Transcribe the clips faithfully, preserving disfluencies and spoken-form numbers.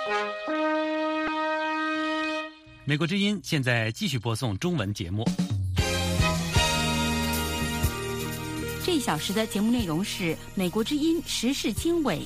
美国之音现在继续播送中文节目。 这一小时的节目内容是美国之音时事经纬。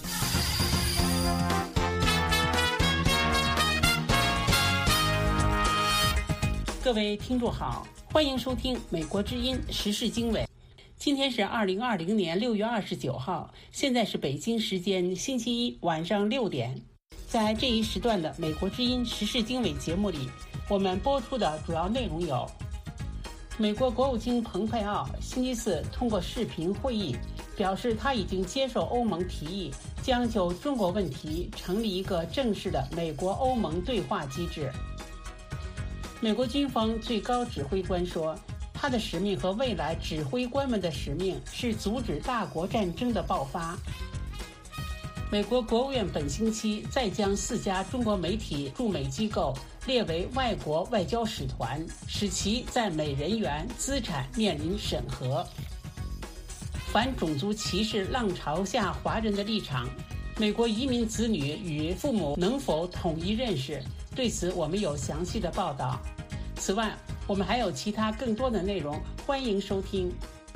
各位听众好，欢迎收听美国之音时事经纬。今天是二零二零年六月二十九号，现在是北京时间星期一晚上六点。在这一时段的美国之音时事经纬节目里，我们播出的主要内容有：美国国务卿蓬佩奥星期四通过视频会议表示，他已经接受欧盟提议，将就中国问题成立一个正式的美国欧盟对话机制。美国军方最高指挥官说，他的使命和未来指挥官们的使命是阻止大国战争的爆发。美国国务院本星期再将四家中国媒体驻美机构列为外国外交使团，使其在美人员资产面临审核。反种族歧视浪潮下华人的立场，美国移民子女与父母能否统一认识，对此我们有详细的报道。此外，我们还有其他更多的内容，欢迎收听。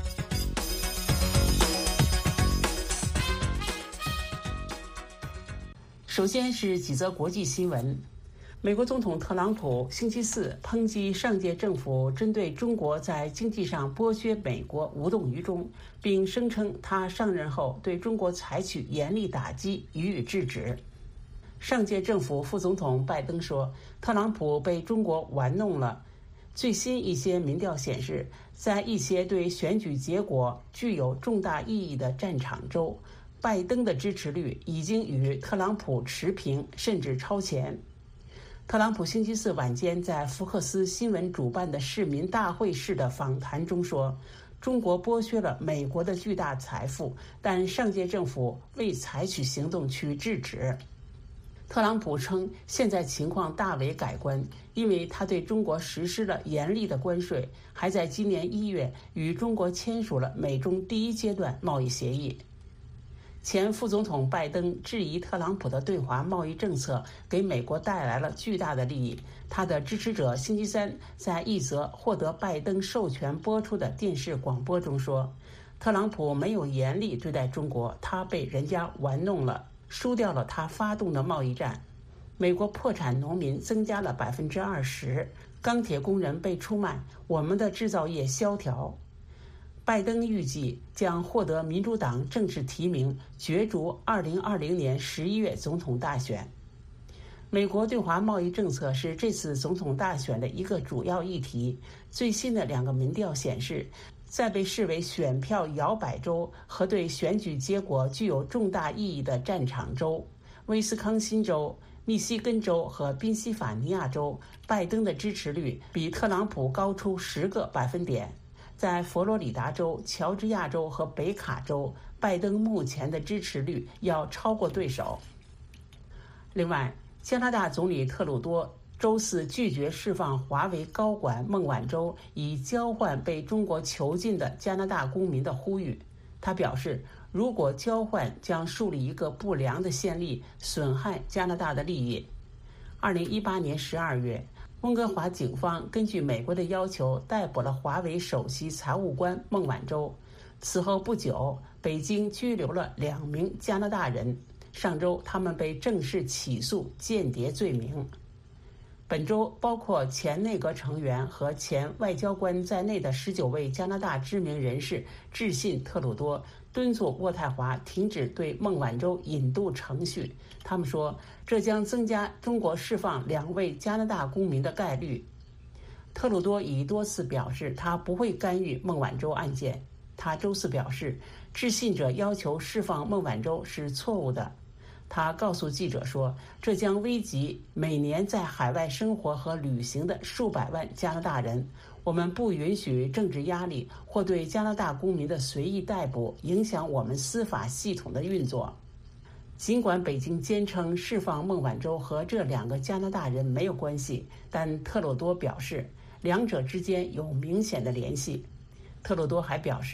首先是几则国际新闻。美国总统特朗普星期四抨击上届政府针对中国在经济上剥削美国无动于衷，并声称他上任后对中国采取严厉打击，予以制止。上届政府副总统拜登说，特朗普被中国玩弄了。最新一些民调显示，在一些对选举结果具有重大意义的战场州，拜登的支持率已经与特朗普持平，甚至超前。特朗普星期四晚间在福克斯新闻主办的市民大会式的访谈中说，中国剥削了美国的巨大财富，但上届政府未采取行动去制止。特朗普称，现在情况大为改观，因为他对中国实施了严厉的关税，还在今年一月与中国签署了美中第一阶段贸易协议。前副总统拜登质疑特朗普的对华贸易政策给美国带来了巨大的利益。他的支持者星期三在一则获得拜登授权播出的电视广播中说，特朗普没有严厉对待中国，他被人家玩弄了，输掉了他发动的贸易战。美国破产农民增加了百分之二十，钢铁工人被出卖，我们的制造业萧条。拜登预计将获得民主党正式提名，角逐二零二零年十一月总统大选。美国对华贸易政策是这次总统大选的一个主要议题。最新的两个民调显示，在被视为选票摇摆州和对选举结果具有重大意义的战场州威斯康辛州、密西根州和宾夕法尼亚州，拜登的支持率比特朗普高出十个百分点。在佛罗里达州、乔治亚州和北卡州，拜登目前的支持率要超过对手。另外，加拿大总理特鲁多周四拒绝释放华为高管孟晚舟以交换被中国囚禁的加拿大公民的呼吁。他表示，如果交换将树立一个不良的先例，损害加拿大的利益。二零一八年十二月，温哥华警方根据美国的要求逮捕了华为首席财务官孟晚舟。此后不久，北京拘留了两名加拿大人，上周他们被正式起诉间谍罪名。本周，包括前内阁成员和前外交官在内的十九位加拿大知名人士致信特鲁多，敦促渥太华停止对孟晚舟引渡程序。他们说，这将增加中国释放两位加拿大公民的概率。特鲁多已多次表示，他不会干预孟晚舟案件。他周四表示，致信者要求释放孟晚舟是错误的。他告诉记者说，这将危及每年在海外生活和旅行的数百万加拿大人。我们不允许政治压力或对加拿大公民的随意逮捕影响我们司法系统的运作。尽管北京坚称释放孟晚舟和这两个加拿大人没有关系，但特鲁多表示两者之间有明显的联系。特鲁多还表示，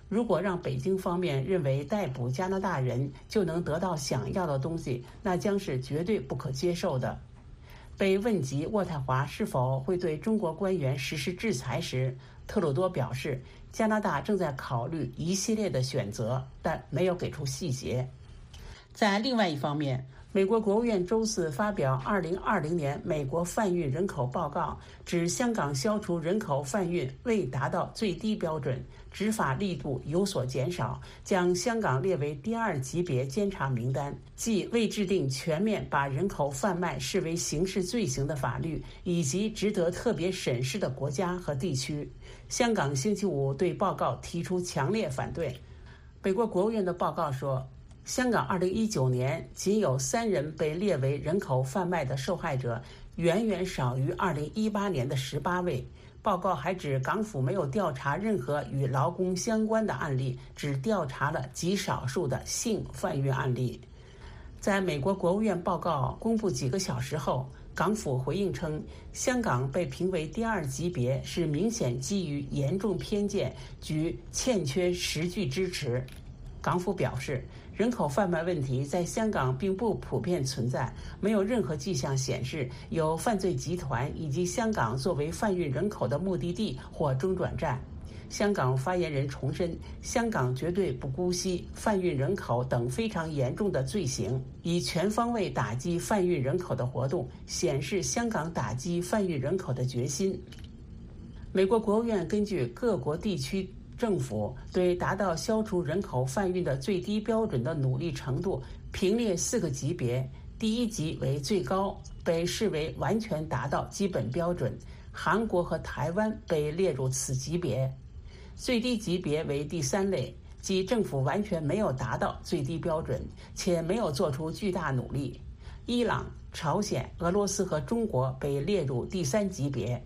如果让北京方面认为逮捕加拿大人就能得到想要的东西，那将是绝对不可接受的。被问及渥太华是否会对中国官员实施制裁时，特鲁多表示，加拿大正在考虑一系列的选择，但没有给出细节。在另外一方面，美国国务院周四发表二零二零年美国贩运人口报告，指香港消除人口贩运未达到最低标准，执法力度有所减少，将香港列为第二级别监察名单，即未制定全面把人口贩卖视为刑事罪行的法律，以及值得特别审视的国家和地区。香港星期五对报告提出强烈反对。美国国务院的报告说，香港二零一九年仅有三人被列为人口贩卖的受害者，远远少于二零一八年的十八位。报告还指，港府没有调查任何与劳工相关的案例，只调查了极少数的性贩运案例。在美国国务院报告公布几个小时后，港府回应称，香港被评为第二级别是明显基于严重偏见及欠缺实据支持。港府表示，人口贩卖问题在香港并不普遍存在，没有任何迹象显示有犯罪集团以及香港作为贩运人口的目的地或中转站。香港发言人重申，香港绝对不姑息贩运人口等非常严重的罪行，以全方位打击贩运人口的活动，显示香港打击贩运人口的决心。美国国务院根据各国地区政府对达到消除人口贩运的最低标准的努力程度评列四个级别，第一级为最高，被视为完全达到基本标准，韩国和台湾被列入此级别。最低级别为第三类，即政府完全没有达到最低标准，且没有做出巨大努力。伊朗、朝鲜、俄罗斯和中国被列入第三级别。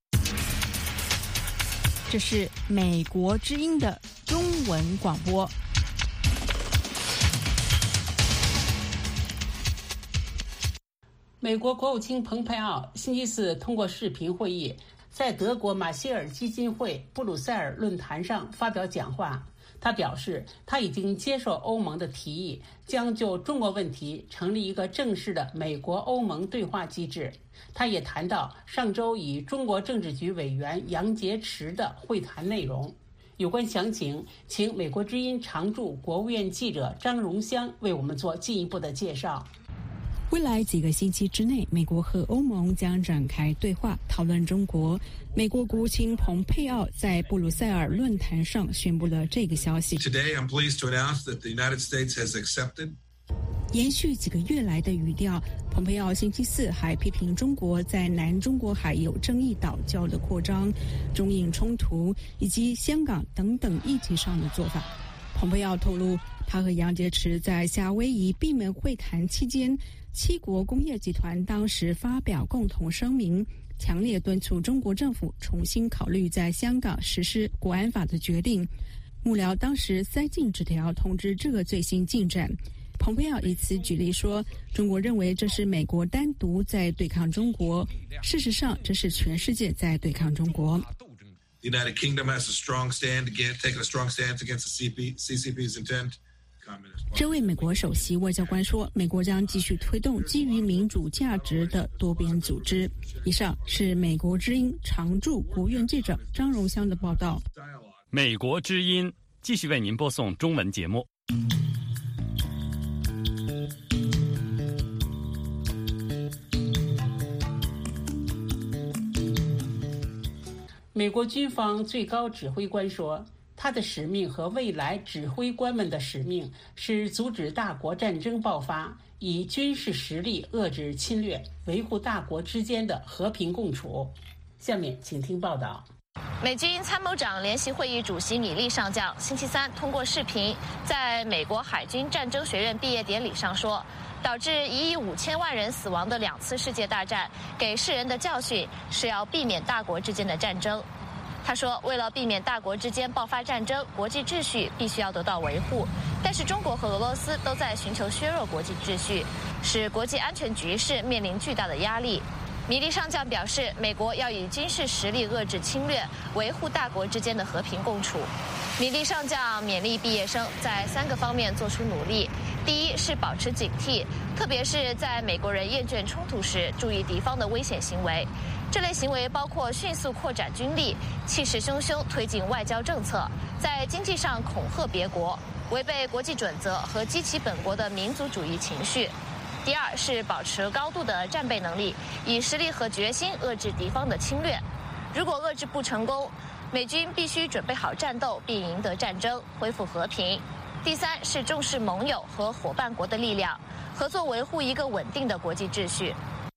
这是美国之音的中文广播。 美国国务卿蓬佩奥星期四通过视频会议，在德国马歇尔基金会布鲁塞尔论坛上发表讲话。他表示，他已经接受欧盟的提议，将就中国问题成立一个正式的美国欧盟对话机制。他也谈到上周与中国政治局委员杨洁篪的会谈内容。有关详情，请美国之音常驻国务院记者张荣香为我们做进一步的介绍。 未来几个星期之内，美国和欧盟将展开对话，讨论中国。美国国务卿蓬佩奥在布鲁塞尔论坛上宣布了这个消息。 Today, I'm pleased to announce that the United States has accepted. 延续几个月来的语调，蓬佩奥星期四还批评中国在南中国海有争议岛礁的扩张、中印冲突以及香港等等议题上的做法。蓬佩奥透露，他和杨洁篪在夏威夷闭门会谈期间，七国工业集团当时发表共同声明，强烈敦促中国政府重新考虑在香港实施国安法的决定。幕僚当时塞进纸条通知这个最新进展。蓬佩奥以此举例说，中国认为这是美国单独在对抗中国，事实上这是全世界在对抗中国。 The United Kingdom has a strong stand against, taken a strong stance against the C P, C C P's intent. 这位美国首席外交官说，美国将继续推动基于民主价值的多边组织。以上是美国之音常驻国务院记者张荣香的报道。 美国之音继续为您播送中文节目。 美国军方最高指挥官说，他的使命和未来指挥官们的使命是阻止大国战争爆发，以军事实力遏制侵略，维护大国之间的和平共处。下面请听报道。 美军参谋长联席会议主席米利上将星期三通过视频，在美国海军战争学院毕业典礼上说，导致一亿五千万人死亡的两次世界大战给世人的教训是要避免大国之间的战争。他说，为了避免大国之间爆发战争，国际秩序必须要得到维护，但是中国和俄罗斯都在寻求削弱国际秩序，使国际安全局势面临巨大的压力。 米利上将表示，美国要以军事实力遏制侵略，维护大国之间的和平共处。米利上将勉励毕业生在三个方面做出努力：第一是保持警惕，特别是在美国人厌倦冲突时，注意敌方的危险行为。这类行为包括迅速扩展军力、气势汹汹推进外交政策，在经济上恐吓别国，违背国际准则和激起本国的民族主义情绪。第二是保持高度的战备能力，以实力和决心遏制敌方的侵略。如果遏制不成功，美军必须准备好战斗，并赢得战争，恢复和平。第三是重视盟友和伙伴国的力量，合作维护一个稳定的国际秩序。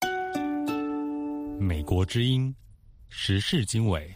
美国之音时事经纬。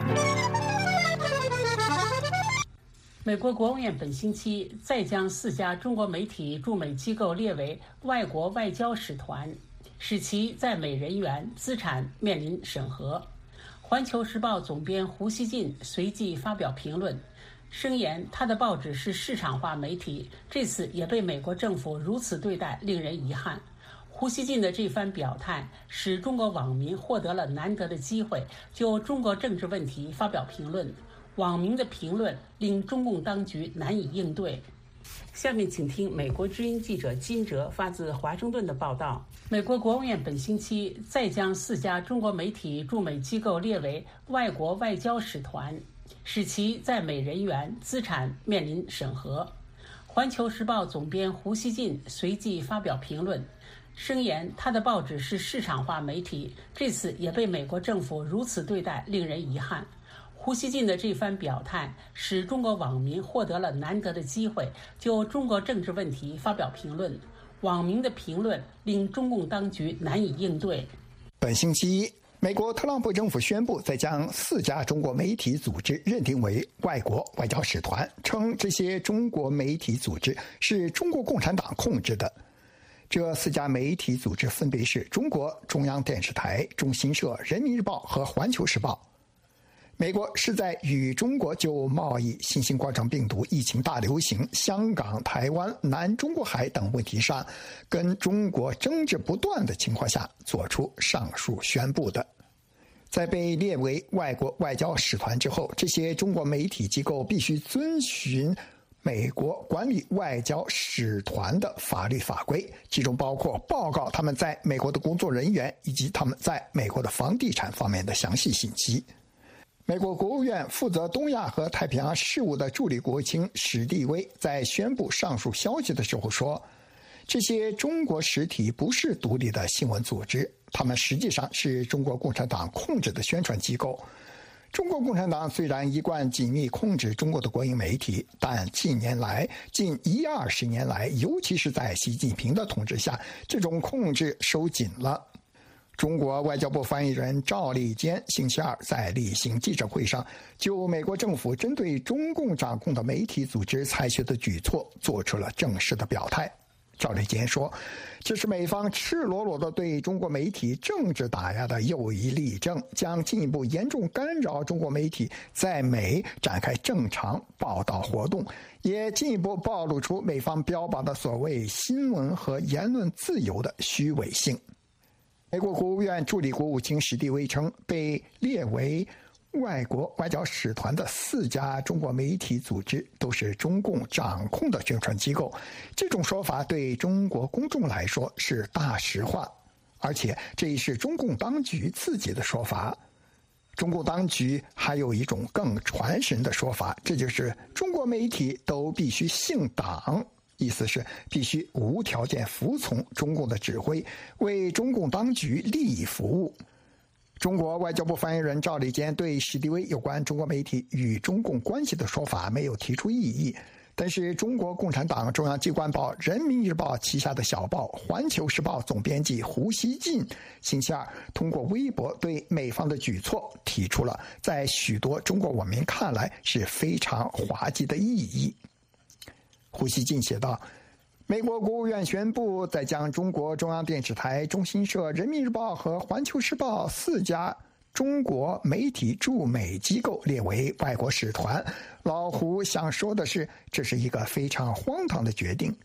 美国国务院本星期再将四家中国媒体驻美机构列为外国外交使团，使其在美人员资产面临审核。环球时报总编胡锡进随即发表评论，声言他的报纸是市场化媒体，这次也被美国政府如此对待，令人遗憾。胡锡进的这番表态使中国网民获得了难得的机会就中国政治问题发表评论，网民的评论令中共当局难以应对。下面请听美国之音记者金哲发自华盛顿的报道。美国国务院本星期再将四家中国媒体驻美机构列为外国外交使团，使其在美人员资产面临审核。环球时报总编胡锡进随即发表评论，声言他的报纸是市场化媒体，这次也被美国政府如此对待，令人遗憾。胡锡进的这番表态使中国网民获得了难得的机会就中国政治问题发表评论，网民的评论令中共当局难以应对。 本星期一，美国特朗普政府宣布再将四家中国媒体组织认定为外国外交使团，称这些中国媒体组织是中国共产党控制的。这四家媒体组织分别是中国中央电视台、中新社、人民日报和环球时报。美国是在与中国就贸易、新型冠状病毒疫情大流行、香港、台湾、南中国海等问题上跟中国争执不断的情况下做出上述宣布的。在被列为外国外交使团之后，这些中国媒体机构必须遵循美国管理外交使团的法律法规，其中包括报告他们在美国的工作人员以及他们在美国的房地产方面的详细信息。美国国务院负责东亚和太平洋事务的助理国务卿史蒂威在宣布上述消息的时候说，这些中国实体不是独立的新闻组织，他们实际上是中国共产党控制的宣传机构。中国共产党虽然一贯紧密控制中国的国营媒体，但近年来近一二十年来，尤其是在习近平的统治下，这种控制收紧了。中国外交部发言人赵立坚星期二在例行记者会上就美国政府针对中共掌控的媒体组织采取的举措做出了正式的表态。赵立坚说，这是美方赤裸裸的对中国媒体政治打压的又一例证，将进一步严重干扰中国媒体在美展开正常报道活动，也进一步暴露出美方标榜的所谓新闻和言论自由的虚伪性。美国国务院助理国务卿史蒂威称，被列为外国外交使团的四家中国媒体组织都是中共掌控的宣传机构，这种说法对中国公众来说是大实话，而且这也是中共当局自己的说法。中共当局还有一种更传神的说法，这就是中国媒体都必须姓党，意思是必须无条件服从中共的指挥，为中共当局利益服务。中国外交部发言人赵立坚对史蒂威有关中国媒体与中共关系的说法没有提出异议，但是中国共产党中央机关报人民日报旗下的小报环球时报总编辑胡锡进星期二通过微博对美方的举措提出了在许多中国网民看来是非常滑稽的异议。胡锡进写道，美国国务院宣布再将中国中央电视台、中新社、人民日报和环球时报四家中国媒体驻美机构列为外国使团。老胡想说的是，这是一个非常荒唐的决定。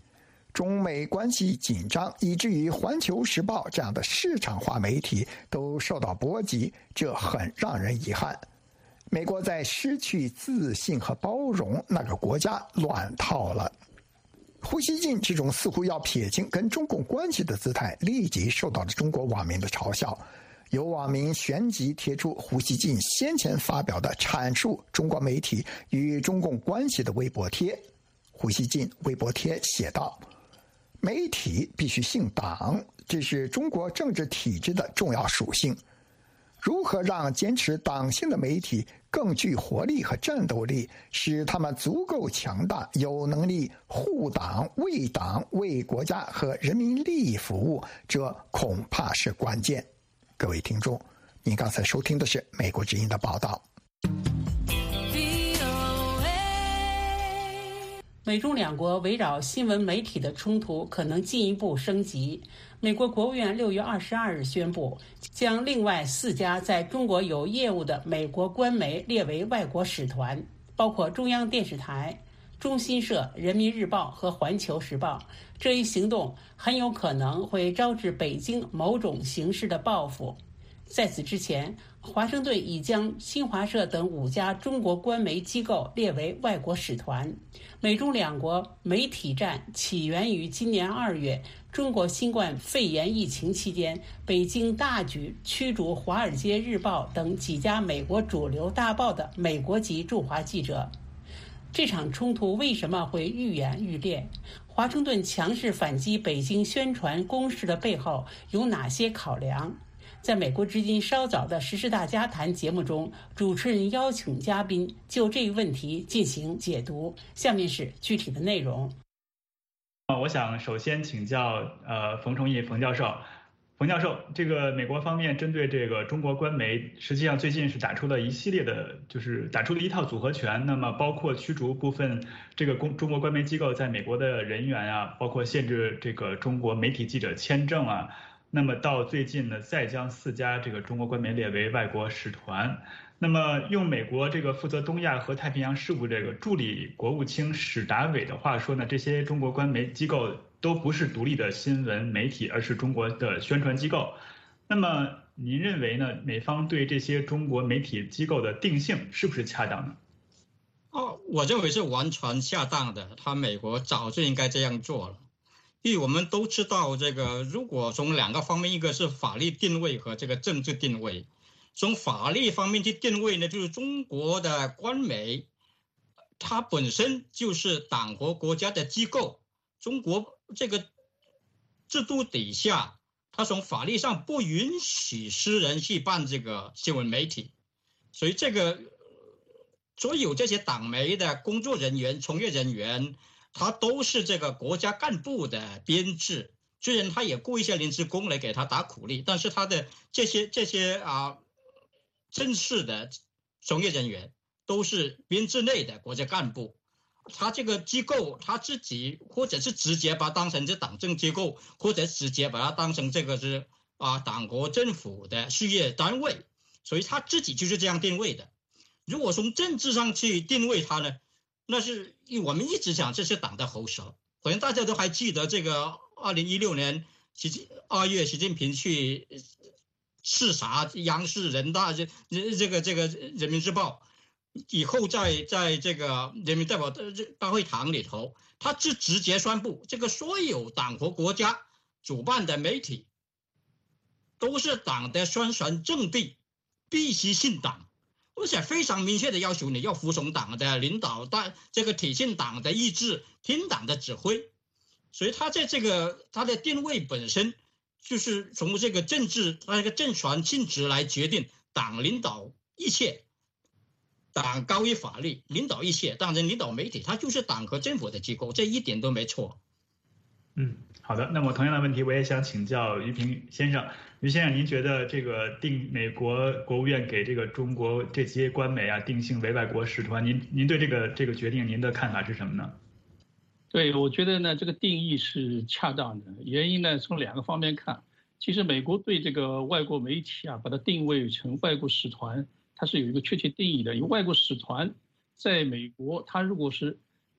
中美关系紧张，以至于《环球时报》这样的市场化媒体都受到波及，这很让人遗憾。美国在失去自信和包容，那个国家乱套了。胡锡进这种似乎要撇清跟中共关系的姿态，立即受到了中国网民的嘲笑。有网民旋即贴出胡锡进先前发表的阐述中国媒体与中共关系的微博贴。胡锡进微博贴写道：媒体必须姓党，这是中国政治体制的重要属性。如何让坚持党性的媒体更具活力和战斗力，使他们足够强大，有能力护党、为党、为国家和人民利益服务，这恐怕是关键。各位听众，您刚才收听的是美国之音的报道。 美中两国围绕新闻媒体的冲突可能进一步升级。美国国务院六月二十二日宣布，将另外四家在中国有业务的美国官媒列为外国使团，包括中央电视台、中新社、人民日报和环球时报。这一行动很有可能会招致北京某种形式的报复。在此之前，华盛顿已将新华社等五家中国官媒机构列为外国使团。美中两国媒体战起源于今年二月，中国新冠肺炎疫情期间，北京大举驱逐《华尔街日报》等几家美国主流大报的美国籍驻华记者。这场冲突为什么会愈演愈烈？华盛顿强势反击北京宣传攻势的背后有哪些考量？在美国之音稍早的时事大家谈节目中，主持人邀请嘉宾就这个问题进行解读。下面是具体的内容。 我想首先请教呃冯崇义冯教授。冯教授，这个美国方面针对这个中国官媒，实际上最近是打出了一系列的，就是打出了一套组合拳。那么包括驱逐部分这个公中国官媒机构在美国的人员啊，包括限制这个中国媒体记者签证啊。那么到最近呢，再将四家这个中国官媒列为外国使团。那么用美国这个负责东亚和太平洋事务这个助理国务卿史达伟的话说呢，这些中国官媒机构都不是独立的新闻媒体，而是中国的宣传机构。那么您认为呢？美方对这些中国媒体机构的定性是不是恰当呢？ 哦，我认为是完全恰当的。他美国早就应该这样做了。因为我们都知道，这个如果从两个方面，一个是法律定位和这个政治定位。从法律方面去定位呢，就是中国的官媒，它本身就是党和国家的机构。中国这个制度底下，它从法律上不允许私人去办这个新闻媒体，所以这个所有这些党媒的工作人员、从业人员，他都是这个国家干部的编制。虽然他也雇一些临时工来给他打苦力，但是他的这些这些啊正式的从业人员都是编制内的国家干部。他这个机构他自己或者是直接把它当成是党政机构，或者直接把它当成这个是啊党国政府的事业单位，所以他自己就是这样定位的。如果从政治上去定位它呢，那是我们一直讲这是党的喉舌。可能大家都还记得这个二零一六年二月习近平去视察央视、人大这这个这个人民日报以后，在在这个人民代表大会堂里头，他就直接宣布，这个所有党和国家主办的媒体都是党的宣传阵地，必须信党，而且非常明确的要求你要服从党的领导，但这个体现党的意志，听党的指挥。所以他在这个他的定位本身就是从这个政治那个政权性质来决定，党领导一切，党高于法律，领导一切。当然领导媒体它就是党和政府的机构，这一点都没错。 嗯，好的。那么同样的问题我也想请教于平先生。于先生，您觉得这个定美国国务院给这个中国这些官媒啊定性为外国使团，您您对这个这个决定您的看法是什么呢？ 对，我觉得呢，这个定义是恰当的。原因呢，从两个方面看。其实美国对这个外国媒体啊，把它定位成外国使团，它是有一个确切定义的。因为外国使团在美国，它如果是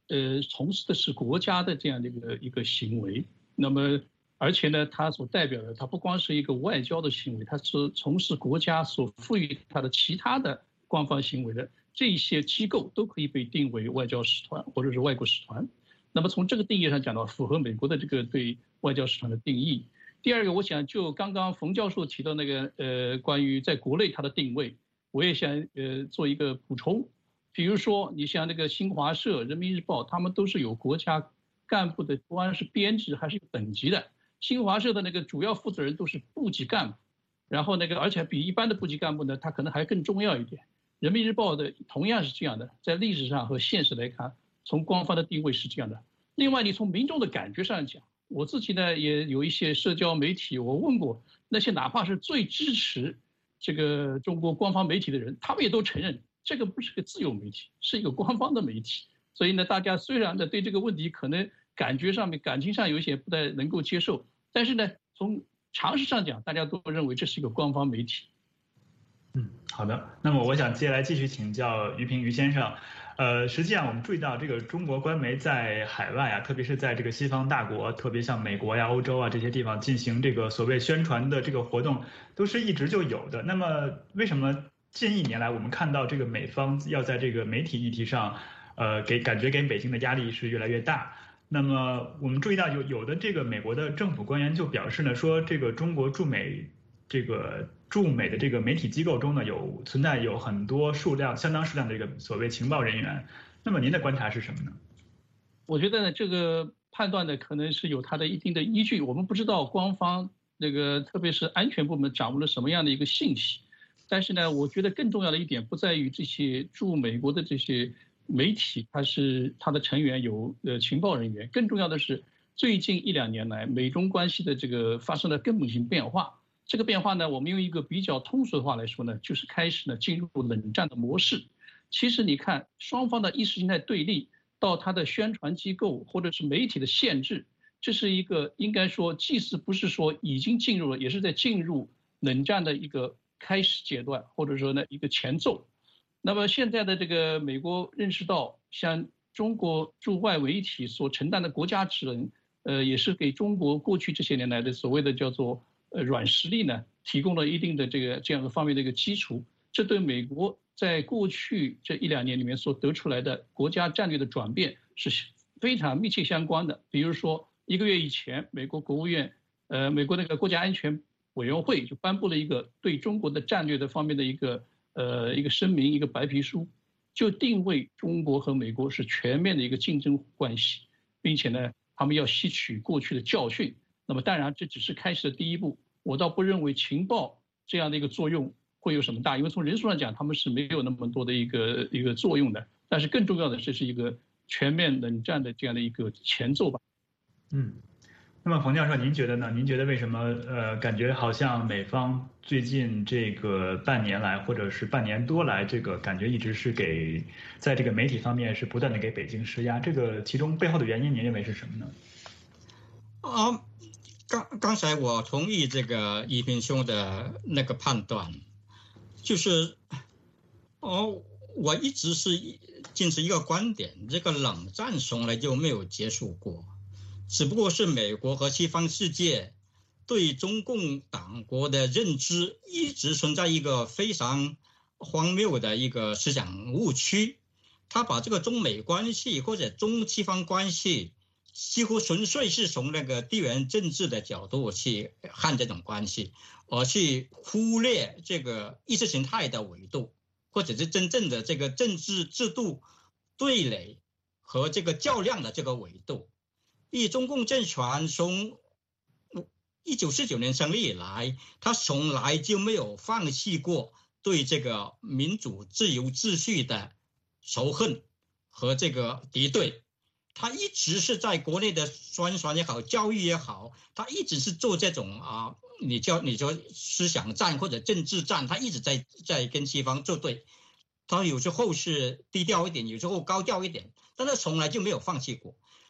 呃从事的是国家的这样的一个一个行为。那么而且呢，它所代表的，它不光是一个外交的行为，它是从事国家所赋予它的其他的官方行为的这些机构都可以被定为外交使团或者是外国使团。那么从这个定义上讲到，符合美国的这个对外交使团的定义。第二个，我想就刚刚冯教授提到那个呃关于在国内它的定位，我也想呃做一个补充。比如说，你像那个新华社、人民日报，他们都是有国家干部的，不管是编制还是有等级的。新华社的那个主要负责人都是部级干部，然后那个而且比一般的部级干部呢，他可能还更重要一点。人民日报的同样是这样的，在历史上和现实来看，从官方的定位是这样的。另外，你从民众的感觉上讲，我自己呢也有一些社交媒体，我问过那些哪怕是最支持这个中国官方媒体的人，他们也都承认这个不是个自由媒体，是一个官方的媒体。所以呢，大家虽然呢对这个问题可能感觉上面、感情上有一些不太能够接受，但是呢，从常识上讲，大家都认为这是一个官方媒体。 嗯，好的。那么我想接下来继续请教于平于先生。呃，实际上我们注意到这个中国官媒在海外啊，特别是在这个西方大国，特别像美国呀、欧洲啊这些地方进行这个所谓宣传的这个活动，都是一直就有的。那么为什么近一年来我们看到这个美方要在这个媒体议题上，呃，给感觉给北京的压力是越来越大？那么我们注意到有有的这个美国的政府官员就表示呢，说这个中国驻美这个驻美的这个媒体机构中呢，有存在有很多数量相当数量的这个所谓情报人员。那么您的观察是什么呢？ 我觉得呢，这个判断呢，可能是有它的一定的依据。我们不知道官方那个特别是安全部门掌握了什么样的一个信息，但是呢，我觉得更重要的一点不在于这些驻美国的这些媒体，它是它的成员有呃情报人员，更重要的是最近一两年来美中关系的这个发生了根本性变化。这个变化呢，我们用一个比较通俗的话来说呢，就是开始呢进入冷战的模式。其实你看，双方的意识形态对立到它的宣传机构或者是媒体的限制，这是一个应该说既是不是说已经进入了，也是在进入冷战的一个开始阶段，或者说呢一个前奏。那么现在的这个美国认识到，像中国驻外媒体所承担的国家职能，呃，也是给中国过去这些年来的所谓的叫做呃软实力呢，提供了一定的这个这样的方面的一个基础。这对美国在过去这一两年里面所得出来的国家战略的转变是非常密切相关的。比如说一个月以前，美国国务院，呃，美国那个国家安全委员会就颁布了一个对中国的战略的方面的一个呃一个声明，一个白皮书，就定位中国和美国是全面的一个竞争关系，并且呢，他们要吸取过去的教训。那么当然这只是开始的第一步，我倒不认为情报这样的一个作用会有什么大，因为从人数上讲他们是没有那么多的一个一个作用的。但是更重要的，这是一个全面冷战的这样的一个前奏吧。 嗯，那么冯教授您觉得呢？您觉得为什么呃感觉好像美方最近这个半年来或者是半年多来，这个感觉一直是给在这个媒体方面是不断的给北京施压，这个其中背后的原因您认为是什么呢？ 啊，刚刚才我同意这个一平兄的那个判断，就是哦，我一直是坚持一个观点，这个冷战从来就没有结束过，只不过是美国和西方世界对中共党国的认知一直存在一个非常荒谬的一个思想误区，他把这个中美关系或者中西方关系几乎纯粹是从那个地缘政治的角度去看这种关系，而去忽略这个意识形态的维度，或者是真正的这个政治制度对垒和这个较量的这个维度。因为中共政权从一九四九年成立以来，他从来就没有放弃过对这个民主自由秩序的仇恨和这个敌对。他一直是在国内的宣传也好，教育也好，他一直是做这种啊，你叫你说思想战或者政治战，他一直在在跟西方作对。他有时候是低调一点，有时候高调一点，但他从来就没有放弃过。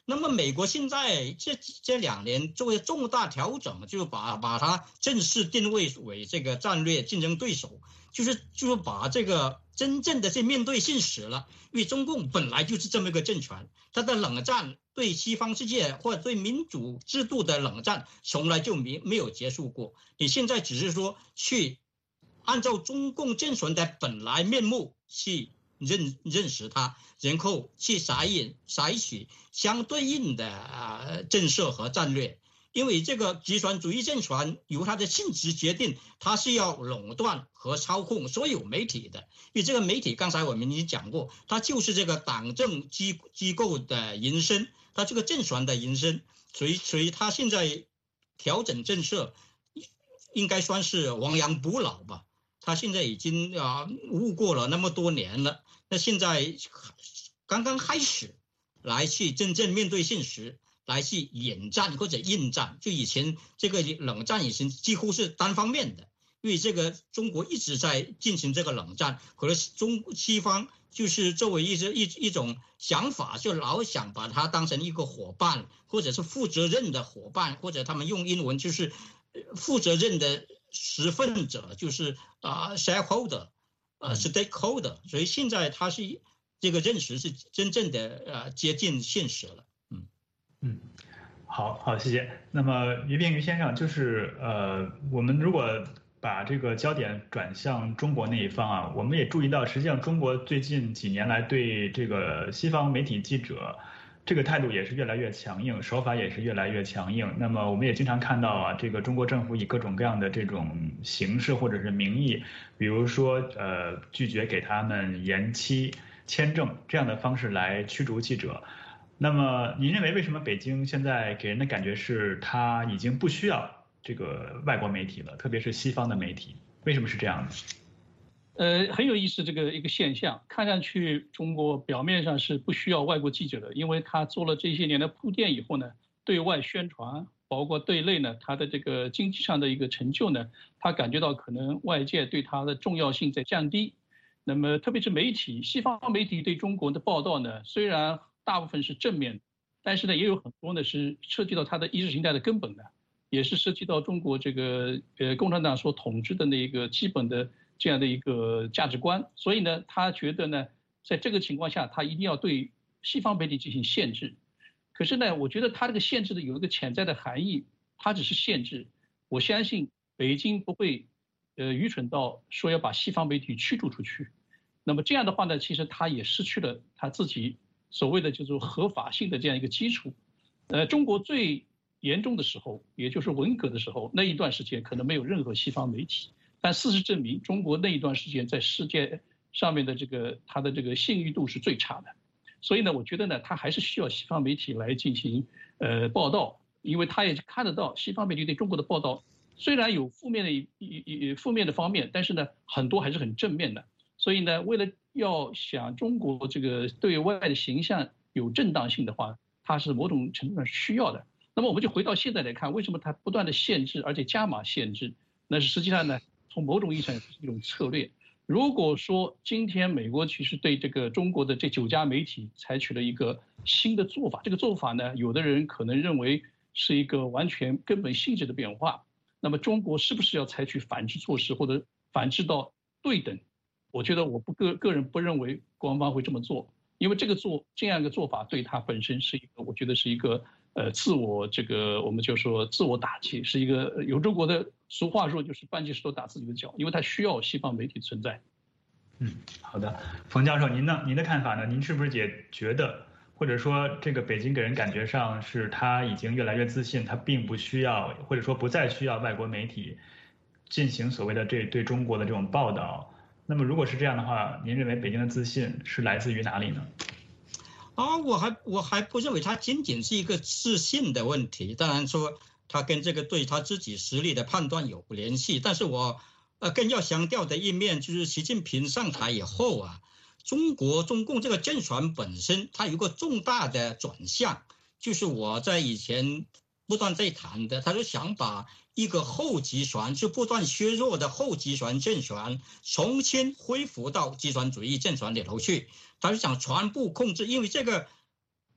那么美国现在这这两年作为重大调整，就把把它正式定位为这个战略竞争对手，就是就是把这个真正的去面对现实了。因为中共本来就是这么一个政权，它的冷战对西方世界或者对民主制度的冷战从来就没没有结束过。你现在只是说去按照中共政权的本来面目去认认识它，然后去采引采取相对应的呃政策和战略。因为这个集权主义政权由它的性质决定，它是要垄断和操控所有媒体的。因为这个媒体刚才我们已经讲过，它就是这个党政机机构的延伸，它这个政权的延伸，所以所以它现在调整政策应该算是亡羊补牢吧。他现在已经啊悟过了那么多年了，那现在刚刚开始来去真正面对现实，来去演战或者应战。就以前这个冷战以前几乎是单方面的，因为这个中国一直在进行这个冷战，可能中西方就是作为一一一种想法，就老想把它当成一个伙伴，或者是负责任的伙伴，或者他们用英文就是负责任的持份者，就是啊 shareholder， 呃 stakeholder， 所以现在他是这个认识是真正的呃接近现实了。嗯嗯，好好谢谢。那么于炳于先生，就是呃我们如果把这个焦点转向中国那一方啊，我们也注意到，实际上中国最近几年来对这个西方媒体记者这个态度也是越来越强硬，手法也是越来越强硬。那么我们也经常看到啊，这个中国政府以各种各样的这种形式或者是名义，比如说呃拒绝给他们延期签证这样的方式来驱逐记者。那么您认为为什么北京现在给人的感觉是他已经不需要这个外国媒体了，特别是西方的媒体，为什么是这样的？ 呃，很有意思，这个一个现象，看上去中国表面上是不需要外国记者的，因为他做了这些年的铺垫以后呢，对外宣传，包括对内呢，他的这个经济上的一个成就呢，他感觉到可能外界对他的重要性在降低。那么特别是媒体，西方媒体对中国的报道呢，虽然大部分是正面的，但是呢，也有很多呢是涉及到他的意识形态的根本的，也是涉及到中国这个呃共产党所统治的那个基本的这样的一个价值观。所以呢，他觉得呢，在这个情况下，他一定要对西方媒体进行限制。可是呢，我觉得他这个限制的有一个潜在的含义，他只是限制。我相信北京不会呃愚蠢到说要把西方媒体驱逐出去。那么这样的话呢，其实他也失去了他自己所谓的就是合法性的这样一个基础。呃，中国最严重的时候，也就是文革的时候，那一段时间可能没有任何西方媒体，但事实证明，中国那一段时间在世界上面的这个它的这个信誉度是最差的。所以呢，我觉得呢，它还是需要西方媒体来进行呃报道，因为他也看得到西方媒体对中国的报道虽然有负面的一一负面的方面，但是呢，很多还是很正面的。所以呢，为了要想中国这个对外的形象有正当性的话，它是某种程度上需要的。那么我们就回到现在来看，为什么它不断的限制，而且加码限制？那是实际上呢，从某种意义上是一种策略。如果说今天美国其实对这个中国的这九家媒体采取了一个新的做法，这个做法呢，有的人可能认为是一个完全根本性质的变化。那么中国是不是要采取反制措施，或者反制到对等？我觉得我不个个人不认为官方会这么做，因为这个做这样一个做法对它本身是一个，我觉得是一个呃自我这个我们就说自我打击，是一个有中国的俗话说就是搬起石头打自己的脚，因为它需要西方媒体存在。 嗯，好的，冯教授，您呢？您的看法呢？您是不是也觉得，或者说这个北京给人感觉上是他已经越来越自信，他并不需要，或者说不再需要外国媒体进行所谓的这对中国的这种报道？那么如果是这样的话，您认为北京的自信是来自于哪里呢？ 啊，我还我还不认为它仅仅是一个自信的问题，当然说它跟这个对他自己实力的判断有联系，但是我呃更要强调的一面就是习近平上台以后啊，中国中共这个政权本身它有一个重大的转向，就是我在以前不断在谈的，他就想把一个后集权就不断削弱的后集权政权重新恢复到集权主义政权里头去，他是想全部控制，因为这个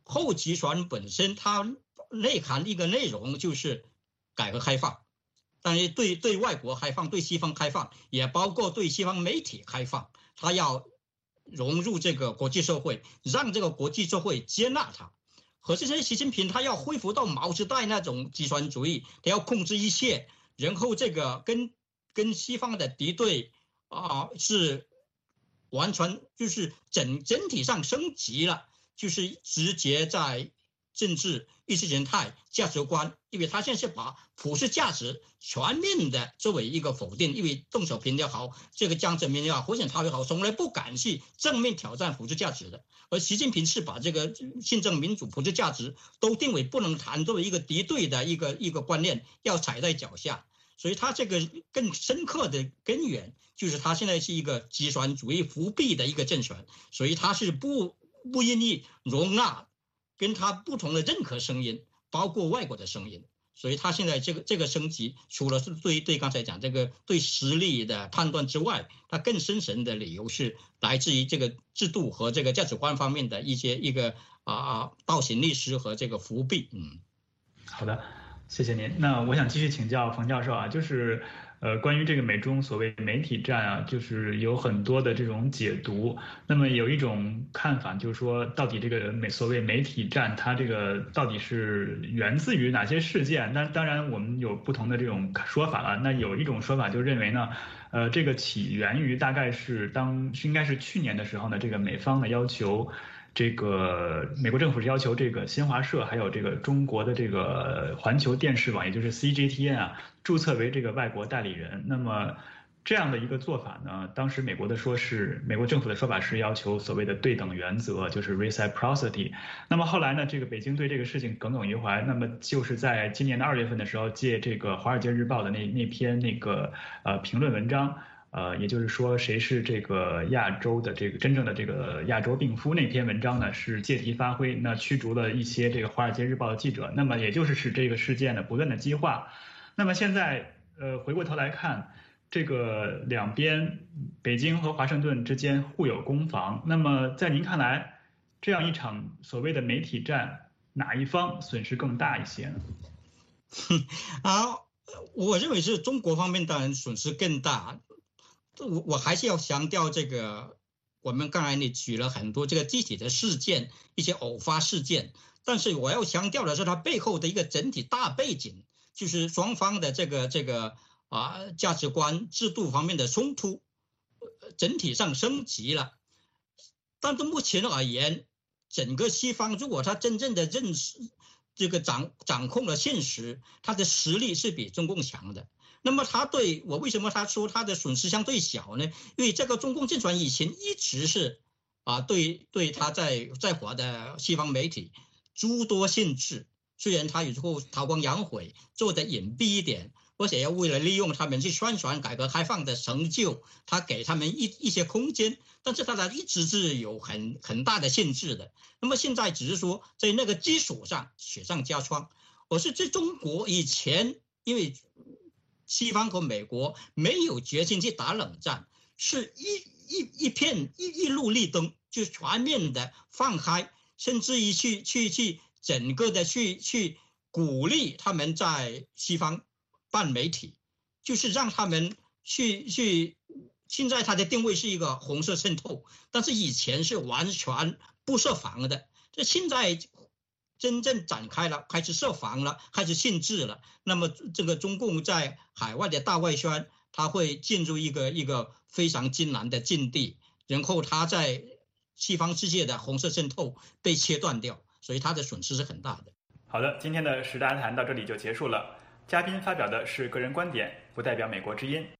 后集团本身它内涵一个内容就是改革开放，但是对对外国开放，对西方开放，也包括对西方媒体开放，它要融入这个国际社会，让这个国际社会接纳它。可是现在习近平他要恢复到毛时代那种集权主义，他要控制一切，然后这个跟跟西方的敌对啊、呃、是完全就是整整体上升级了，就是直接在政治、意识形态、价值观，因为他现在是把普世价值全面的作为一个否定，因为邓小平也好，这个江泽民也好，胡锦涛也好，从来不敢去正面挑战普世价值的。而习近平是把这个宪政民主普世价值都定为不能谈，作为一个敌对的一个一个观念，要踩在脚下。所以他这个更深刻的根源就是他现在是一个极权主义复辟的一个政权，所以他是不不愿意容纳跟他不同的任何声音，包括外国的声音。所以他现在这个这个升级，除了是对对刚才讲这个对实力的判断之外，他更深层的理由是来自于这个制度和这个价值观方面的一些一个啊倒行逆施和这个伏笔。嗯， 好的，谢谢您。那我想继续请教冯教授啊，就是呃关于这个美中所谓媒体战啊，就是有很多的这种解读。那么有一种看法就是说，到底这个美所谓媒体战，它这个到底是源自于哪些事件？那当然我们有不同的这种说法了。那有一种说法就认为呢，呃，这个起源于大概是当应该是去年的时候呢，这个美方呢要求。这个美国政府是要求这个新华社还有这个中国的这个环球电视网，也就是 C G T N 啊，注册为这个外国代理人。那么这样的一个做法呢，当时美国的说是美国政府的说法是要求所谓的对等原则，就是 reciprocity。那么后来呢，这个北京对这个事情耿耿于怀，那么就是在今年的二月份的时候，借这个《华尔街日报》的那那篇那个呃评论文章。呃，也就是说，谁是这个亚洲的这个真正的这个亚洲病夫？那篇文章呢是借题发挥，那驱逐了一些这个《华尔街日报》的记者，那么也就是使这个事件呢不断的激化。那么现在，呃，回过头来看，这个两边北京和华盛顿之间互有攻防。那么在您看来，这样一场所谓的媒体战，哪一方损失更大一些呢？ 啊，我认为是中国方面当然损失更大。我我还是要强调这个，我们刚才你举了很多这个具体的事件，一些偶发事件，但是我要强调的是它背后的一个整体大背景，就是双方的这个这个啊价值观、制度方面的冲突，整体上升级了。但是目前而言，整个西方如果他真正的认识这个掌掌控了现实，他的实力是比中共强的。那么他对我为什么他说他的损失相对小呢？因为这个中共政权以前一直是啊对对他在在华的西方媒体诸多限制，虽然他有时候韬光养晦，做得隐蔽一点，而且要为了利用他们去宣传改革开放的成就，他给他们一一些空间，但是他的一直是有很很大的限制的。那么现在只是说在那个基础上雪上加霜。我是在中国以前，因为西方和美国没有决心去打冷战，是一一一片一一路绿灯，就全面的放开，甚至于去去去整个的去去鼓励他们在西方办媒体，就是让他们去去。现在它的定位是一个红色渗透，但是以前是完全不设防的，这现在真正展开了，开始设防了，开始限制了。那么这个中共在海外的大外宣，它会进入一个一个非常艰难的境地，然后它在西方世界的红色渗透被切断掉，所以它的损失是很大的。 好的，今天的十大谈到这里就结束了。嘉宾发表的是个人观点，不代表美国之音。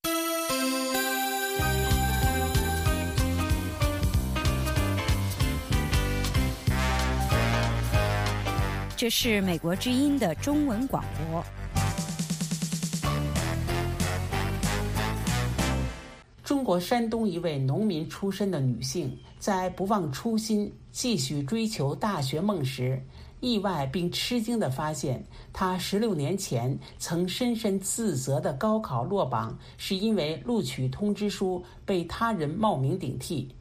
这是美国之音的中文广播。 中国山东一位农民出身的女性，在不忘初心、继续追求大学梦时，意外并吃惊地发现，她十六年前曾深深自责的高考落榜，是因为录取通知书被他人冒名顶替。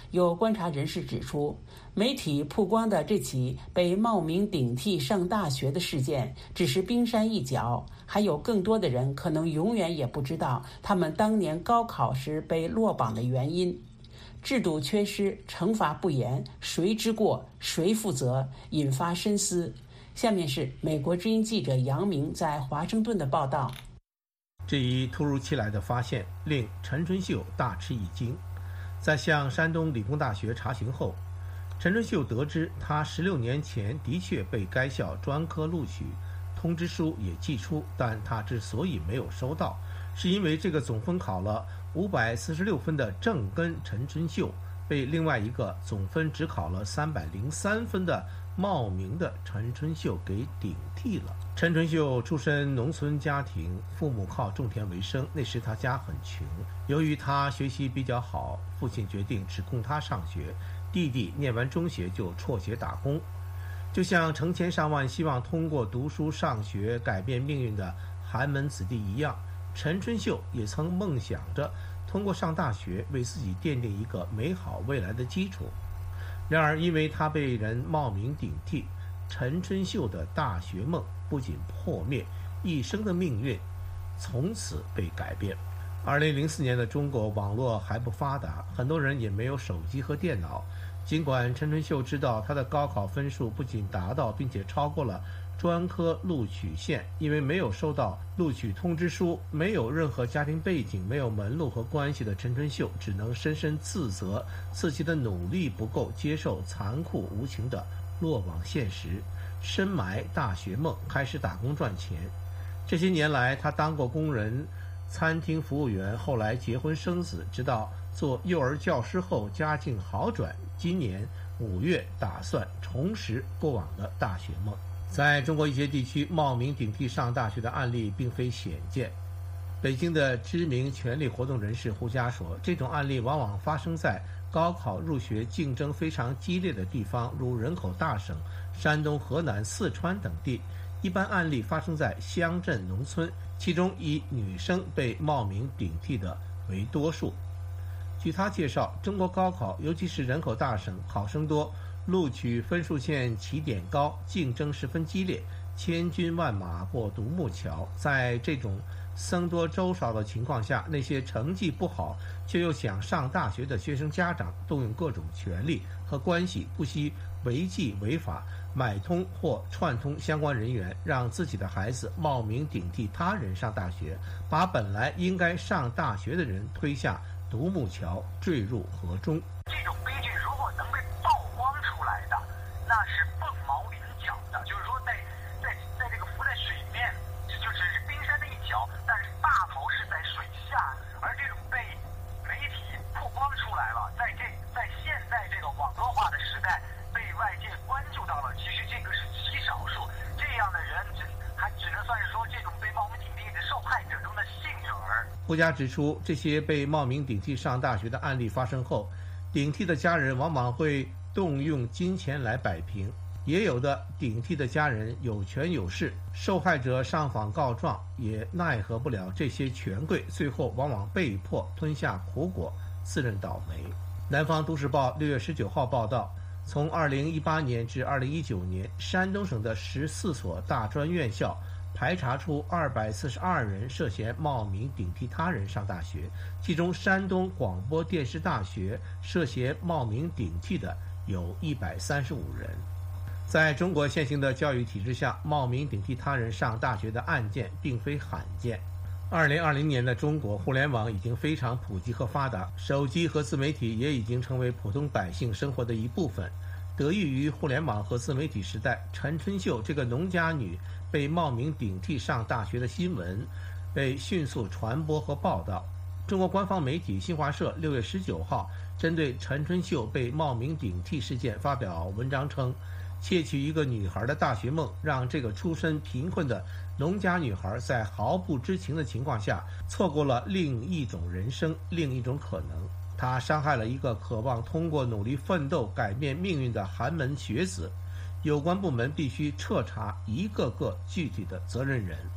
有观察人士指出，媒体曝光的这起被冒名顶替上大学的事件只是冰山一角，还有更多的人可能永远也不知道他们当年高考时被落榜的原因。制度缺失，惩罚不严，谁之过，谁负责，引发深思。下面是美国之音记者杨明在华盛顿的报道。 这一突如其来的发现令陈春秀大吃一惊。在向山东理工大学查询后，陈春秀得知他十六年前的确被该校专科录取，通知书也寄出，但他之所以没有收到，是因为这个总分考了五百四十六分的郑根陈春秀被另外一个总分只考了三百零三分的冒名的陈春秀给顶替了。陈春秀出身农村家庭，父母靠种田为生，那时他家很穷。由于他学习比较好，父亲决定只供他上学，弟弟念完中学就辍学打工。就像成千上万希望通过读书上学改变命运的寒门子弟一样，陈春秀也曾梦想着通过上大学为自己奠定一个美好未来的基础。然而因为他被人冒名顶替，陈春秀的大学梦不仅破灭，一生的命运从此被改变。二零零四年的中国网络还不发达，很多人也没有手机和电脑。尽管陈春秀知道他的高考分数不仅达到并且超过了专科录取线，因为没有收到录取通知书，没有任何家庭背景，没有门路和关系的陈春秀只能深深自责自己的努力不够，接受残酷无情的落网现实，深埋大学梦，开始打工赚钱。这些年来，他当过工人、餐厅服务员，后来结婚生子，直到做幼儿教师后家境好转，今年五月打算重拾过往的大学梦。在中国一些地区，冒名顶替上大学的案例并非鲜见。北京的知名权力活动人士胡佳说，这种案例往往发生在高考入学竞争非常激烈的地方，如人口大省山东、河南、四川等地。一般案例发生在乡镇农村，其中以女生被冒名顶替的为多数。据他介绍，中国高考尤其是人口大省，考生多，录取分数线起点高，竞争十分激烈，千军万马过独木桥。在这种僧多粥少的情况下，那些成绩不好却又想上大学的学生家长动用各种权力和关系，不惜违纪违法，买通或串通相关人员，让自己的孩子冒名顶替他人上大学，把本来应该上大学的人推下独木桥，坠入河中。 这种悲剧如果能被曝光出来的，那是凤毛麟角的，就是说在在在这个浮在水面，就只是冰山的一角，但是大头是在水下。而这种被媒体曝光出来了，在这在现在这个网络化的时代被外界关注到了，其实这个是极少数。这样的人只还只能算是说这种被冒名顶替的受害者中的幸运儿。 胡佳指出，这些被冒名顶替上大学的案例发生后，顶替的家人往往会动用金钱来摆平，也有的顶替的家人有权有势，受害者上访告状也奈何不了这些权贵，最后往往被迫吞下苦果，自认倒霉。南方都市报六月十九号报道，从二零一八年至二零一九年，山东省的十四所大专院校排查出二百四十二人涉嫌冒名顶替他人上大学，其中山东广播电视大学涉嫌冒名顶替的有一百三十五人。在中国现行的教育体制下，冒名顶替他人上大学的案件并非罕见。二零二零年的中国，互联网已经非常普及和发达，手机和自媒体也已经成为普通百姓生活的一部分。得益于互联网和自媒体时代，陈春秀这个农家女被冒名顶替上大学的新闻被迅速传播和报道。中国官方媒体新华社六月十九号针对陈春秀被冒名顶替事件发表文章称，窃取一个女孩的大学梦，让这个出身贫困的农家女孩在毫不知情的情况下错过了另一种人生，另一种可能。她伤害了一个渴望通过努力奋斗改变命运的寒门学子，有关部门必须彻查一个个具体的责任人。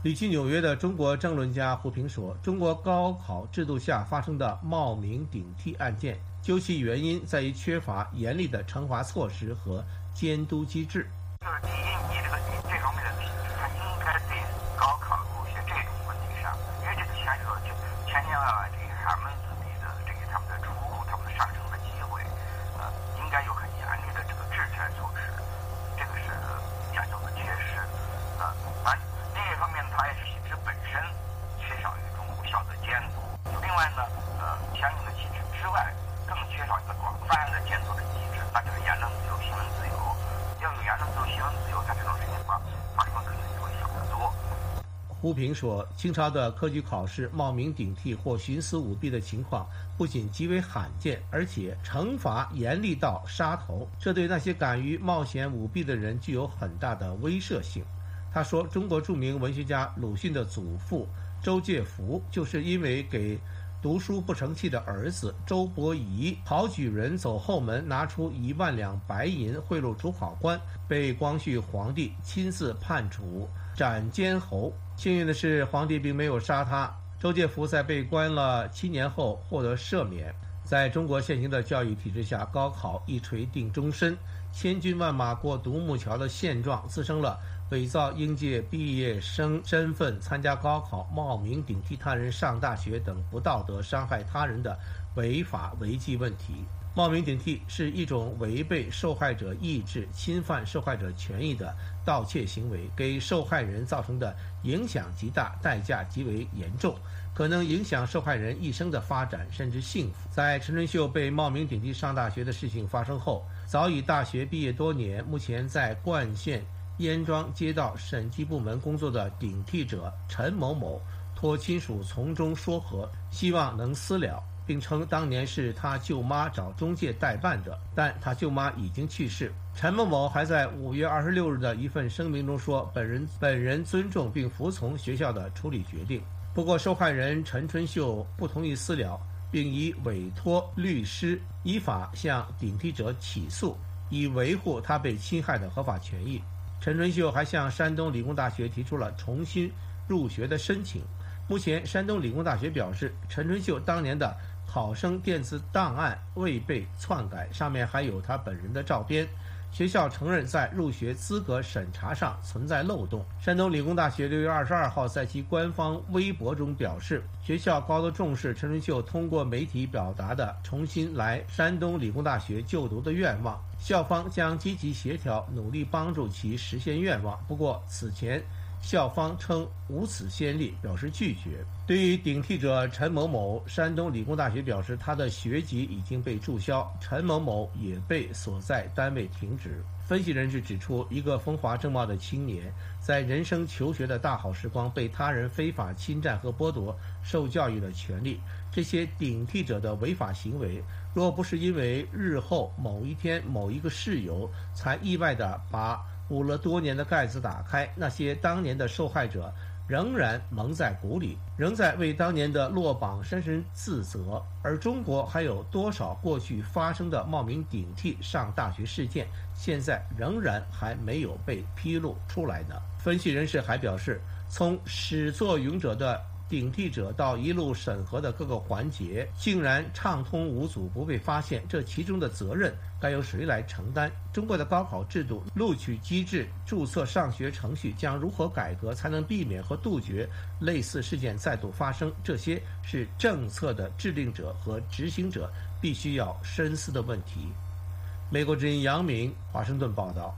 旅居纽约的中国政论家胡平说，中国高考制度下发生的冒名顶替案件，究其原因在于缺乏严厉的惩罚措施和监督机制。 就是第一，你这个这方面的体制，它应该对高考入学这种问题上，因为这个牵涉就千千万万这些寒门子弟的这个他们的出路、他们的上升的机会，呃，应该有很严厉的这个制裁措施，这个是严重的缺失。呃，而另一方面，它也是体制本身缺少一种无效的监督。另外呢，呃，相应的体制之外，更缺少一个广泛的监督的机制，那就是言论自由、新闻自由。要有言论自由、新闻自由，它这种事情发发生的可能性会小得多。 胡平说，清朝的科举考试冒名顶替或徇私舞弊的情况不仅极为罕见，而且惩罚严厉到杀头，这对那些敢于冒险舞弊的人具有很大的威慑性。他说，中国著名文学家鲁迅的祖父周介甫就是因为给读书不成器的儿子周伯夷考举人走后门，拿出一万两白银贿赂主考官，被光绪皇帝亲自判处斩监侯。幸运的是，皇帝并没有杀他。周介甫在被关了七年后获得赦免。在中国现行的教育体制下，高考一锤定终身，千军万马过独木桥的现状滋生了伪造应届毕业生身份参加高考、冒名顶替他人上大学等不道德伤害他人的违法违纪问题。冒名顶替是一种违背受害者意志、侵犯受害者权益的盗窃行为，给受害人造成的影响极大，代价极为严重，可能影响受害人一生的发展甚至幸福。在陈春秀被冒名顶替上大学的事情发生后，早已大学毕业多年，目前在冠县燕庄街道审计部门工作的顶替者陈某某托亲属从中说和，希望能私了，并称当年是他舅妈找中介代办的，但他舅妈已经去世。陈某某还在五月二十六日的一份声明中说，本人本人尊重并服从学校的处理决定。不过，受害人陈春秀不同意私了，并已委托律师依法向顶替者起诉，以维护他被侵害的合法权益。陈春秀还向山东理工大学提出了重新入学的申请。目前，山东理工大学表示，陈春秀当年的考生电子档案未被篡改，上面还有他本人的照片。学校承认在入学资格审查上存在漏洞。山东理工大学六月二十二号在其官方微博中表示，学校高度重视陈春秀通过媒体表达的重新来山东理工大学就读的愿望，校方将积极协调，努力帮助其实现愿望。不过，此前校方称无此先例，表示拒绝。对于顶替者陈某某，山东理工大学表示他的学籍已经被注销，陈某某也被所在单位停职。分析人士指出，一个风华正茂的青年，在人生求学的大好时光被他人非法侵占和剥夺受教育的权利，这些顶替者的违法行为，若不是因为日后某一天某一个事由才意外地把捂了多年的盖子打开，那些当年的受害者仍然蒙在鼓里，仍在为当年的落榜深深自责。而中国还有多少过去发生的冒名顶替上大学事件，现在仍然还没有被披露出来呢？分析人士还表示，从始作俑者的顶替者到一路审核的各个环节竟然畅通无阻，不被发现，这其中的责任该由谁来承担？中国的高考制度、录取机制、注册上学程序将如何改革，才能避免和杜绝类似事件再度发生？这些是政策的制定者和执行者必须要深思的问题。美国之音杨明华盛顿报道。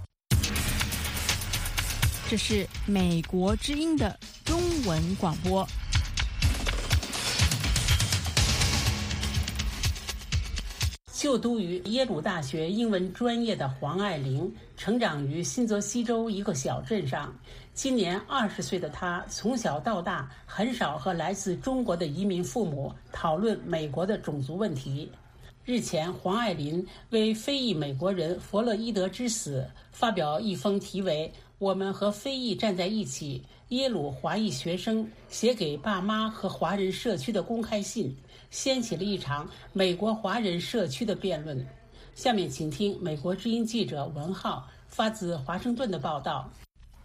这是美国之音的中文广播。 就读于耶鲁大学英文专业的黄爱玲，成长于新泽西州一个小镇上。今年二十岁的她，从小到大很少和来自中国的移民父母讨论美国的种族问题。日前，黄爱玲为非裔美国人弗洛伊德之死发表一封题为《我们和非裔站在一起》耶鲁华裔学生写给爸妈和华人社区的公开信，掀起了一场美国华人社区的辩论。下面请听美国之音记者文浩发自华盛顿的报道。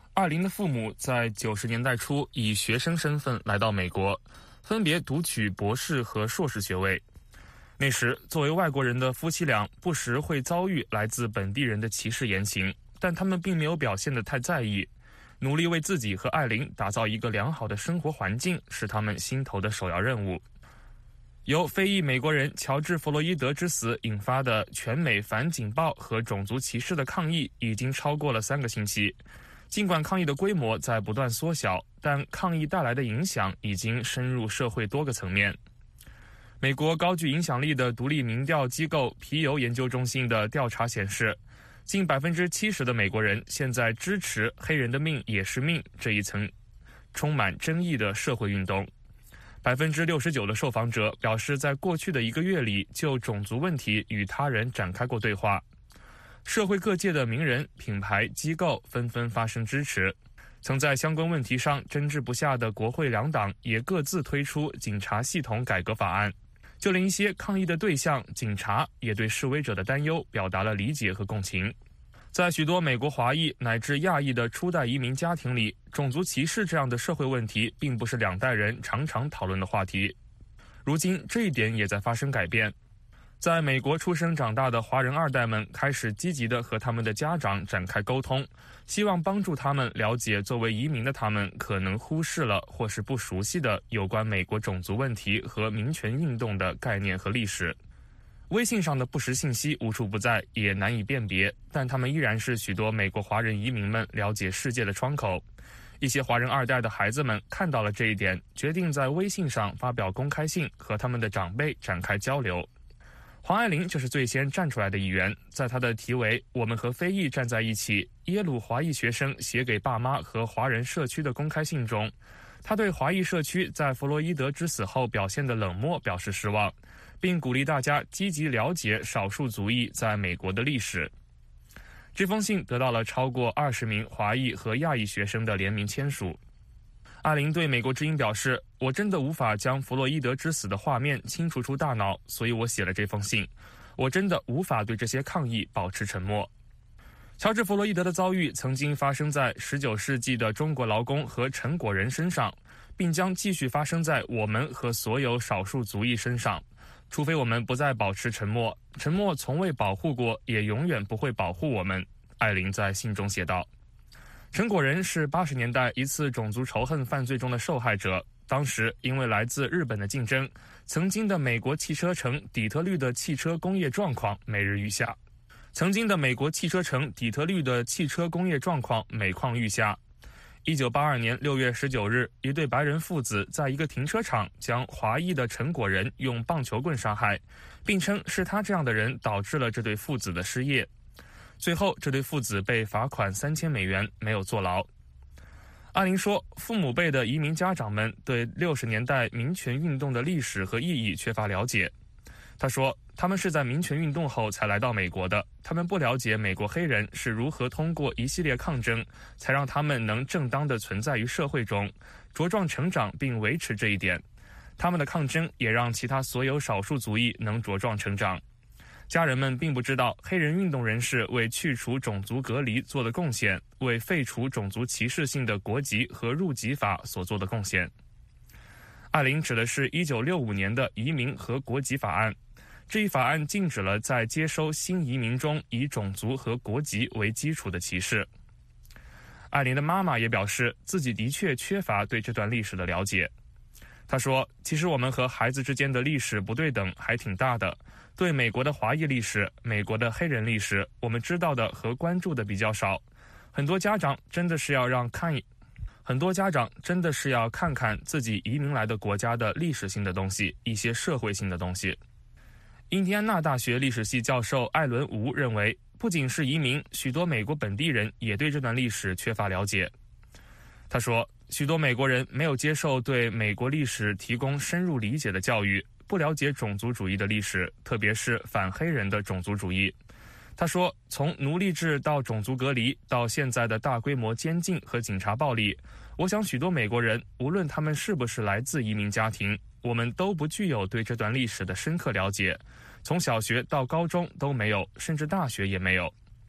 二林的父母在九十年代初以学生身份来到美国，分别读取博士和硕士学位。那时，作为外国人的夫妻俩不时会遭遇来自本地人的歧视言行，但他们并没有表现得太在意，努力为自己和艾琳打造一个良好的生活环境是他们心头的首要任务。由非裔美国人乔治·弗洛伊德之死引发的全美反警暴和种族歧视的抗议已经超过了三个星期。尽管抗议的规模在不断缩小，但抗议带来的影响已经深入社会多个层面。美国高具影响力的独立民调机构皮尤研究中心的调查显示，近百分之七十的美国人现在支持黑人的命也是命这一层充满争议的社会运动。百分之六十九的受访者表示，在过去的一个月里就种族问题与他人展开过对话。社会各界的名人、品牌、机构纷纷发声支持。曾在相关问题上争执不下的国会两党也各自推出警察系统改革法案。就连一些抗议的对象警察也对示威者的担忧表达了理解和共情。在许多美国华裔乃至亚裔的初代移民家庭里，种族歧视这样的社会问题并不是两代人常常讨论的话题。如今这一点也在发生改变。在美国出生长大的华人二代们开始积极地和他们的家长展开沟通，希望帮助他们了解作为移民的他们可能忽视了或是不熟悉的有关美国种族问题和民权运动的概念和历史。微信上的不实信息无处不在，也难以辨别，但他们依然是许多美国华人移民们了解世界的窗口。一些华人二代的孩子们看到了这一点，决定在微信上发表公开信，和他们的长辈展开交流。黄爱玲就是最先站出来的一员，在她的题为《我们和非裔站在一起》耶鲁华裔学生写给爸妈和华人社区的公开信中，她对华裔社区在弗洛伊德之死后表现的冷漠表示失望，并鼓励大家积极了解少数族裔在美国的历史。这封信得到了超过二十名华裔和亚裔学生的联名签署。艾琳对美国之音表示，我真的无法将弗洛伊德之死的画面清除出大脑，所以我写了这封信。我真的无法对这些抗议保持沉默。乔治·弗洛伊德的遭遇曾经发生在十九世纪的中国劳工和陈果人身上，并将继续发生在我们和所有少数族裔身上，除非我们不再保持沉默。沉默从未保护过，也永远不会保护我们，艾琳在信中写道。陈果人是八十年代一次种族仇恨犯罪中的受害者，当时因为来自日本的竞争，曾经的美国汽车城底特律的汽车工业状况每日愈下。曾经的美国汽车城底特律的汽车工业状况每况愈下。一九八二年六月十九日，一对白人父子在一个停车场将华裔的陈果人用棒球棍杀害，并称是他这样的人导致了这对父子的失业。最后，这对父子被罚款三千美元，没有坐牢。艾琳说，父母辈的移民家长们对六十年代民权运动的历史和意义缺乏了解。他说，他们是在民权运动后才来到美国的，他们不了解美国黑人是如何通过一系列抗争，才让他们能正当地存在于社会中，茁壮成长并维持这一点。他们的抗争也让其他所有少数族裔能茁壮成长。家人们并不知道黑人运动人士为去除种族隔离做的贡献，为废除种族歧视性的国籍和入籍法所做的贡献。艾琳指的是一九六五年的移民和国籍法案，这一法案禁止了在接收新移民中以种族和国籍为基础的歧视。艾琳的妈妈也表示，自己的确缺乏对这段历史的了解。她说，其实我们和孩子之间的历史不对等还挺大的，对美国的华裔历史、美国的黑人历史，我们知道的和关注的比较少。很多家长真的是要让看很多家长真的是要看看自己移民来的国家的历史性的东西，一些社会性的东西。印第安纳大学历史系教授艾伦·吴认为，不仅是移民，许多美国本地人也对这段历史缺乏了解。他说，许多美国人没有接受对美国历史提供深入理解的教育，不了解种族主义的历史，特别是反黑人的种族主义。他说，从奴隶制到种族隔离，到现在的大规模监禁和警察暴力，我想许多美国人，无论他们是不是来自移民家庭，我们都不具有对这段历史的深刻了解，从小学到高中都没有，甚至大学也没有。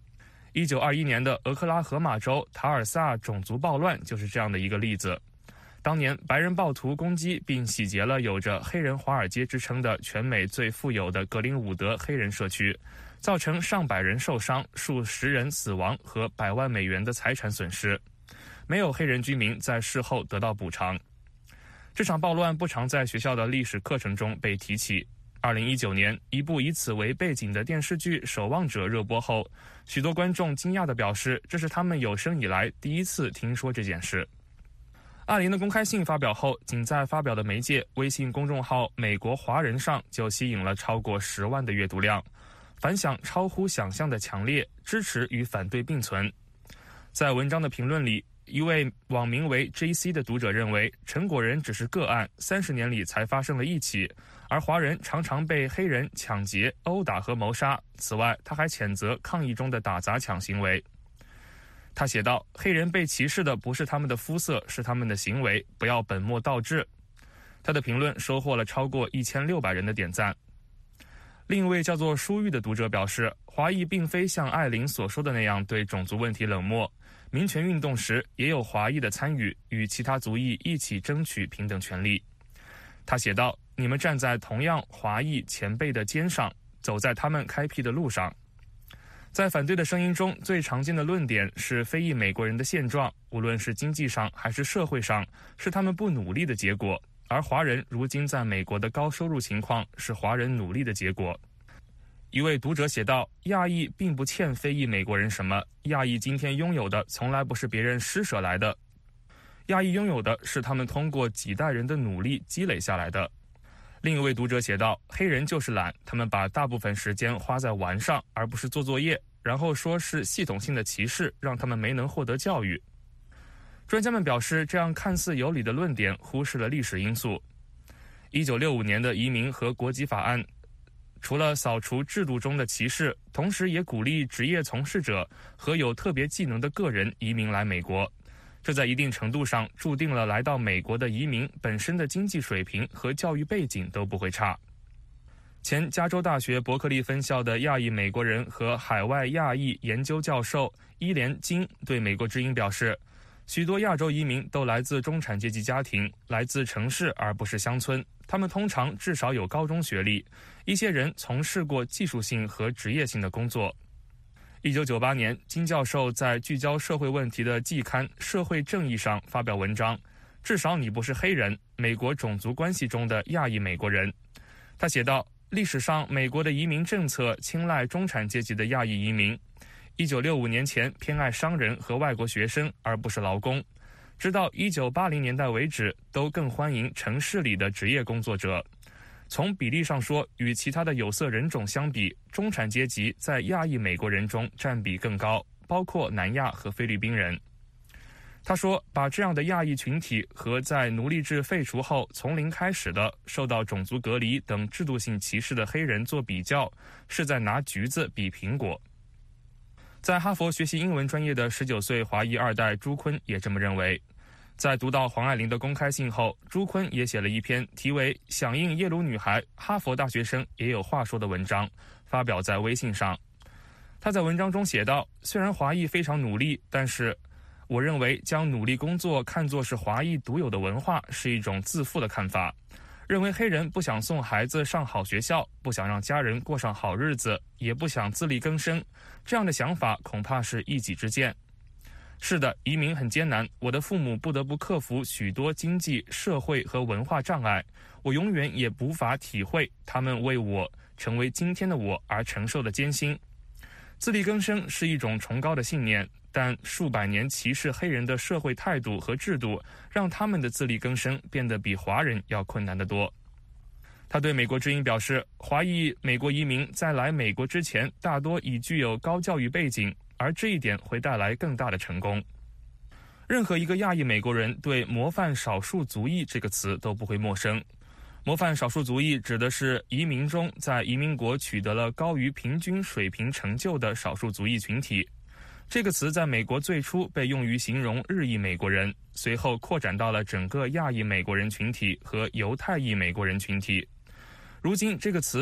一九二一年的俄克拉荷马州塔尔萨种族暴乱就是这样的一个例子。当年白人暴徒攻击并洗劫了有着黑人华尔街之称的全美最富有的格林伍德黑人社区，造成上百人受伤、数十人死亡和百万美元的财产损失。没有黑人居民在事后得到补偿。这场暴乱不常在学校的历史课程中被提起。二零一九年，一部以此为背景的电视剧《守望者》热播后，许多观众惊讶地表示，这是他们有生以来第一次听说这件事。艾琳的公开信发表后，仅在发表的媒介微信公众号美国华人上就吸引了超过十万的阅读量，反响超乎想象的强烈，支持与反对并存。在文章的评论里，一位网名为 J C 的读者认为，陈果仁只是个案，三十年里才发生了一起，而华人常常被黑人抢劫、殴打和谋杀。此外，他还谴责抗议中的打砸抢行为。他写道，黑人被歧视的不是他们的肤色，是他们的行为，不要本末倒置。他的评论收获了超过一千六百人的点赞。另一位叫做舒玉的读者表示，华裔并非像艾琳所说的那样对种族问题冷漠，民权运动时也有华裔的参与，与其他族裔一起争取平等权利。他写道，你们站在同样华裔前辈的肩上，走在他们开辟的路上。在反对的声音中，最常见的论点是非裔美国人的现状，无论是经济上还是社会上，是他们不努力的结果，而华人如今在美国的高收入情况是华人努力的结果。一位读者写道，亚裔并不欠非裔美国人什么，亚裔今天拥有的从来不是别人施舍来的，亚裔拥有的是他们通过几代人的努力积累下来的。另一位读者写道，黑人就是懒，他们把大部分时间花在玩上，而不是做作业，然后说是系统性的歧视让他们没能获得教育。专家们表示，这样看似有理的论点忽视了历史因素。一九六五年的移民和国籍法案除了扫除制度中的歧视，同时也鼓励职业从事者和有特别技能的个人移民来美国。这在一定程度上注定了来到美国的移民本身的经济水平和教育背景都不会差。前加州大学伯克利分校的亚裔美国人和海外亚裔研究教授伊莲金对美国之音表示，许多亚洲移民都来自中产阶级家庭，来自城市而不是乡村，他们通常至少有高中学历，一些人从事过技术性和职业性的工作。一九九八年，金教授在聚焦社会问题的季刊《社会正义》上发表文章，至少你不是黑人，美国种族关系中的亚裔美国人。他写道，历史上美国的移民政策青睐中产阶级的亚裔移民，一九六五年前偏爱商人和外国学生而不是劳工，直到一九八零年代为止都更欢迎城市里的职业工作者。从比例上说，与其他的有色人种相比，中产阶级在亚裔美国人中占比更高，包括南亚和菲律宾人。他说，把这样的亚裔群体和在奴隶制废除后从零开始的受到种族隔离等制度性歧视的黑人做比较，是在拿橘子比苹果。在哈佛学习英文专业的十九岁华裔二代朱坤也这么认为。在读到黄爱玲的公开信后，朱坤也写了一篇题为《响应耶鲁女孩，哈佛大学生也有话说》的文章，发表在微信上。他在文章中写道，虽然华裔非常努力，但是我认为将努力工作看作是华裔独有的文化是一种自负的看法，认为黑人不想送孩子上好学校，不想让家人过上好日子，也不想自力更生，这样的想法恐怕是一己之见。是的，移民很艰难，我的父母不得不克服许多经济、社会和文化障碍，我永远也无法体会他们为我成为今天的我而承受的艰辛。自力更生是一种崇高的信念，但数百年歧视黑人的社会态度和制度，让他们的自力更生变得比华人要困难得多。他对美国之音表示，华裔美国移民在来美国之前大多已具有高教育背景，而这一点会带来更大的成功。任何一个亚裔美国人对模范少数族裔这个词都不会陌生。模范少数族裔指的是移民中在移民国取得了高于平均水平成就的少数族裔群体。这个词在美国最初被用于形容日裔美国人，随后扩展到了整个亚裔美国人群体和犹太裔美国人群体。如今这个词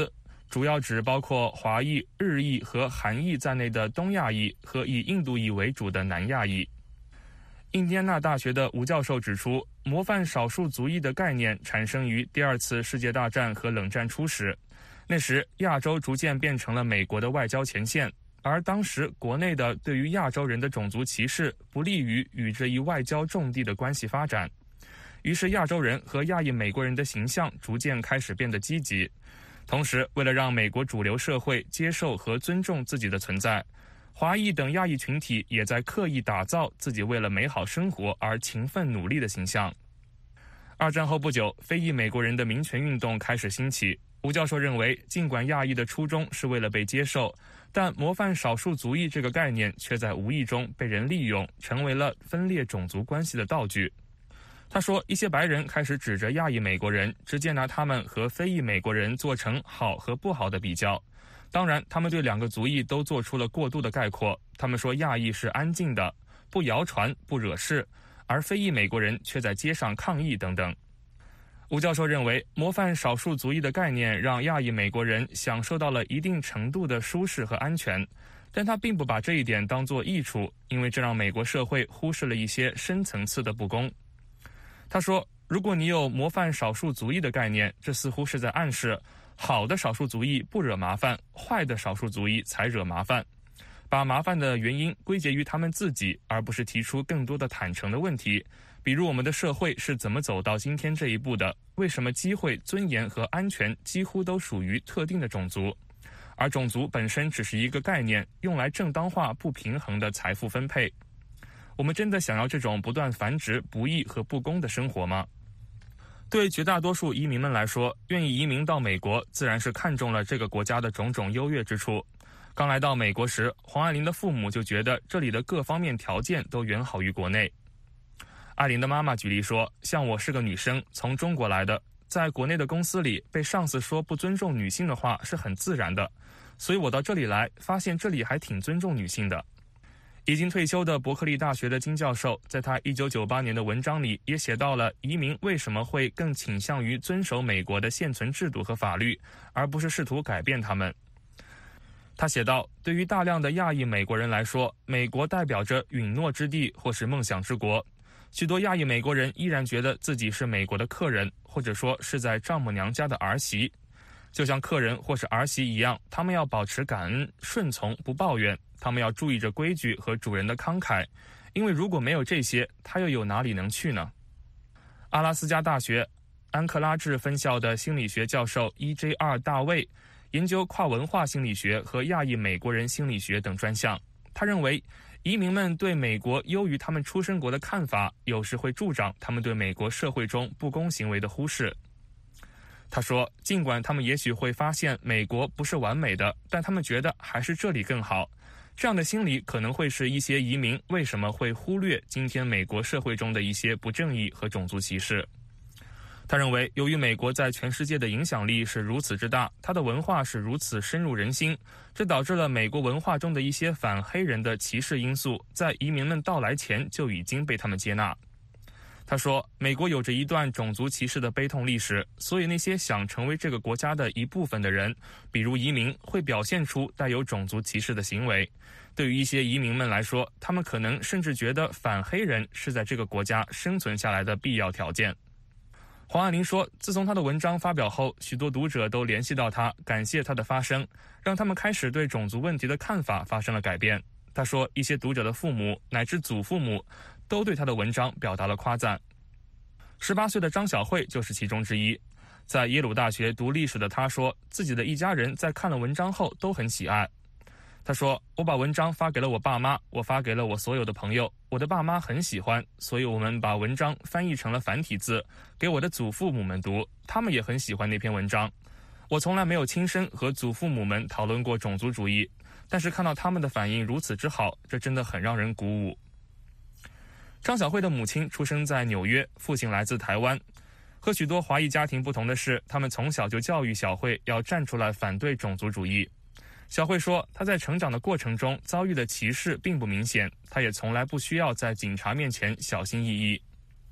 主要指包括华裔、日裔和韩裔在内的东亚裔和以印度裔为主的南亚裔。印第安纳大学的吴教授指出，模范少数族裔的概念产生于第二次世界大战和冷战初时，那时亚洲逐渐变成了美国的外交前线，而当时国内的对于亚洲人的种族歧视不利于与这一外交重地的关系发展。于是亚洲人和亚裔美国人的形象逐渐开始变得积极。同时，为了让美国主流社会接受和尊重自己的存在，华裔等亚裔群体也在刻意打造自己为了美好生活而勤奋努力的形象。二战后不久，非裔美国人的民权运动开始兴起。吴教授认为，尽管亚裔的初衷是为了被接受，但模范少数族裔这个概念却在无意中被人利用，成为了分裂种族关系的道具。他说，一些白人开始指着亚裔美国人，直接拿他们和非裔美国人做成好和不好的比较。当然，他们对两个族裔都做出了过度的概括。他们说亚裔是安静的，不谣传，不惹事，而非裔美国人却在街上抗议等等。吴教授认为，模范少数族裔的概念让亚裔美国人享受到了一定程度的舒适和安全，但他并不把这一点当作益处，因为这让美国社会忽视了一些深层次的不公。他说，如果你有模范少数族裔的概念，这似乎是在暗示好的少数族裔不惹麻烦，坏的少数族裔才惹麻烦，把麻烦的原因归结于他们自己，而不是提出更多的坦诚的问题，比如我们的社会是怎么走到今天这一步的，为什么机会、尊严和安全几乎都属于特定的种族，而种族本身只是一个概念，用来正当化不平衡的财富分配。我们真的想要这种不断繁殖、不义和不公的生活吗？对绝大多数移民们来说，愿意移民到美国，自然是看中了这个国家的种种优越之处。刚来到美国时，黄爱玲的父母就觉得这里的各方面条件都远好于国内。爱玲的妈妈举例说，像我是个女生，从中国来的，在国内的公司里被上司说不尊重女性的话是很自然的，所以我到这里来，发现这里还挺尊重女性的。已经退休的伯克利大学的金教授，在他一九九八年的文章里也写到了移民为什么会更倾向于遵守美国的现存制度和法律，而不是试图改变他们。他写道，对于大量的亚裔美国人来说，美国代表着允诺之地或是梦想之国。许多亚裔美国人依然觉得自己是美国的客人，或者说是在丈母娘家的儿媳。就像客人或是儿媳一样，他们要保持感恩、顺从，不抱怨。他们要注意着规矩和主人的慷慨，因为如果没有这些，他又有哪里能去呢？阿拉斯加大学安克拉治分校的心理学教授 E J R 大卫研究跨文化心理学和亚裔美国人心理学等专项。他认为，移民们对美国优于他们出生国的看法，有时会助长他们对美国社会中不公行为的忽视。他说，尽管他们也许会发现美国不是完美的，但他们觉得还是这里更好。这样的心理可能会是一些移民为什么会忽略今天美国社会中的一些不正义和种族歧视。他认为，由于美国在全世界的影响力是如此之大，它的文化是如此深入人心，这导致了美国文化中的一些反黑人的歧视因素在移民们到来前就已经被他们接纳。他说，美国有着一段种族歧视的悲痛历史，所以那些想成为这个国家的一部分的人，比如移民，会表现出带有种族歧视的行为。对于一些移民们来说，他们可能甚至觉得反黑人是在这个国家生存下来的必要条件。黄爱玲说，自从他的文章发表后，许多读者都联系到他，感谢他的发声，让他们开始对种族问题的看法发生了改变。他说，一些读者的父母乃至祖父母都对他的文章表达了夸赞。十八岁的张小慧就是其中之一。在耶鲁大学读历史的他说，自己的一家人在看了文章后都很喜爱。他说，我把文章发给了我爸妈，我发给了我所有的朋友，我的爸妈很喜欢，所以我们把文章翻译成了繁体字，给我的祖父母们读，他们也很喜欢那篇文章。我从来没有亲身和祖父母们讨论过种族主义，但是看到他们的反应如此之好，这真的很让人鼓舞。张小慧的母亲出生在纽约，父亲来自台湾。和许多华裔家庭不同的是，他们从小就教育小慧要站出来反对种族主义。小慧说，她在成长的过程中遭遇的歧视并不明显，她也从来不需要在警察面前小心翼翼。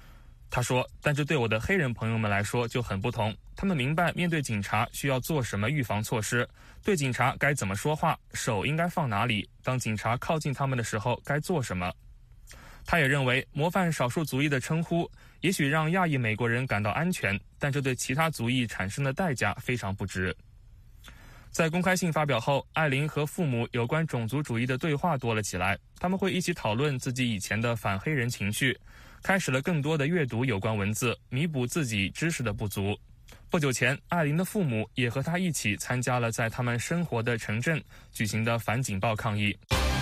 他说，但这对我的黑人朋友们来说就很不同，他们明白面对警察需要做什么预防措施，对警察该怎么说话，手应该放哪里，当警察靠近他们的时候该做什么。他也认为模范少数族裔的称呼也许让亚裔美国人感到安全，但这对其他族裔产生的代价非常不值。在公开信发表后，艾琳和父母有关种族主义的对话多了起来，他们会一起讨论自己以前的反黑人情绪，开始了更多的阅读有关文字，弥补自己知识的不足。不久前，艾琳的父母也和他一起参加了在他们生活的城镇举行的反警暴抗议。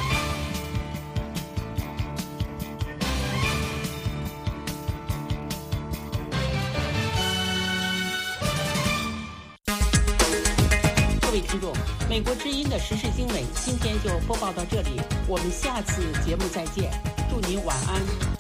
各位听众，美国之音的时事经纬今天就播报到这里，我们下次节目再见，祝您晚安。